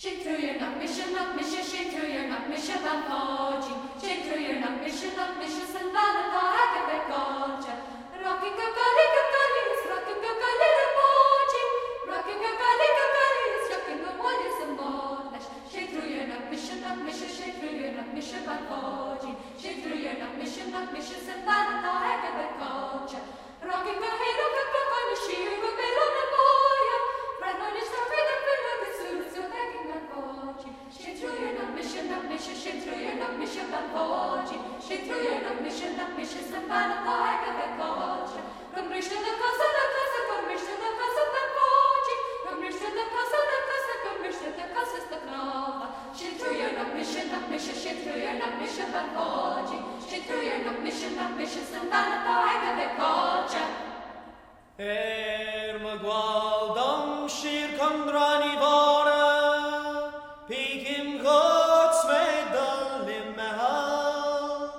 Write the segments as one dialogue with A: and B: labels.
A: Magwaldam shir kondrani vora, pikim gods medal imehal.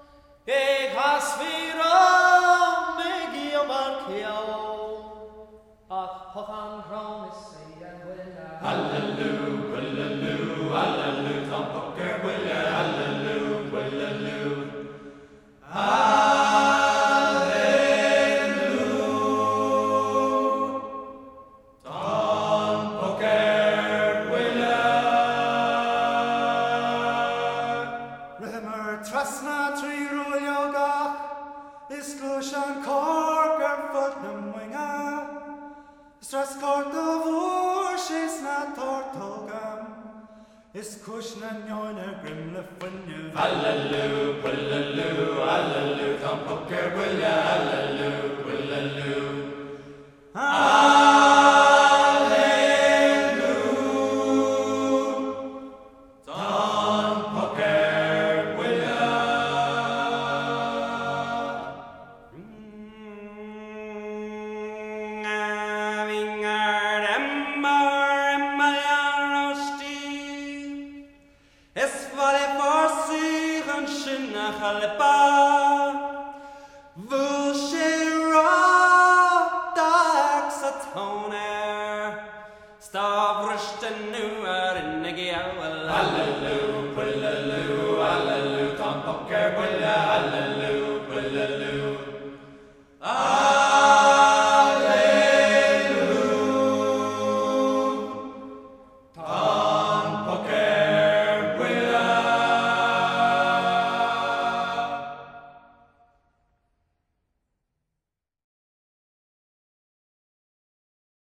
A: Hasvira megi omarkiao, ach hochan promise and willa.
B: Hallelujah, hallelujah, hallelujah, Tom Poker willa, hallelujah, hallelujah.
C: Trasna tri rulioga, iskushan kork and footnum winga. Stras kort of ushis na tortogam, iskushna nyoiner grimle funnu.
B: Hallelujah, hallelujah, hallelujah, Tom Poker willa, hallelujah, hallelujah.
A: Stavrusten nu in the